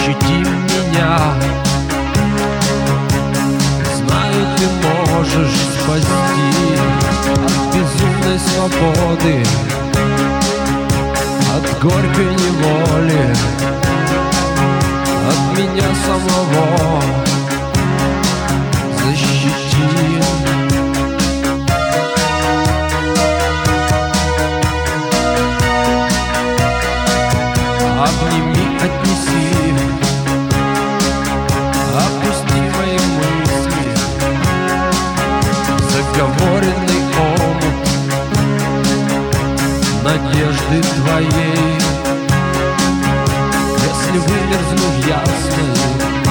защити меня. Знаю, ты можешь спасти от безумной свободы, от горькой неволи, от меня самого. Защити. Обними, отнеси, опусти мои мысли, заговоренный омут надежды твоей. Если вымерзну в ясной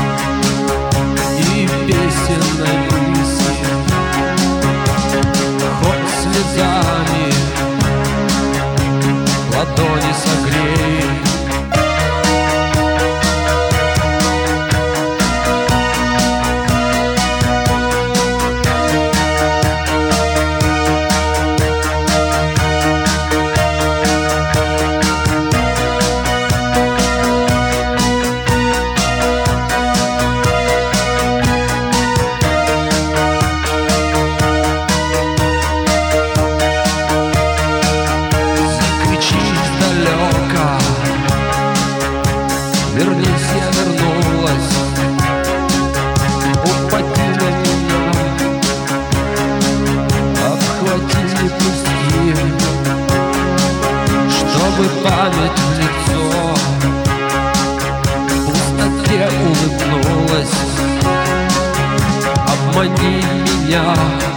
и песенной мысли, хоть слезами ладони согрей. Вернись, я вернулась, упади на меня, обхвати, не пусти, чтобы память в лицо в пустоте улыбнулась. Обмани меня.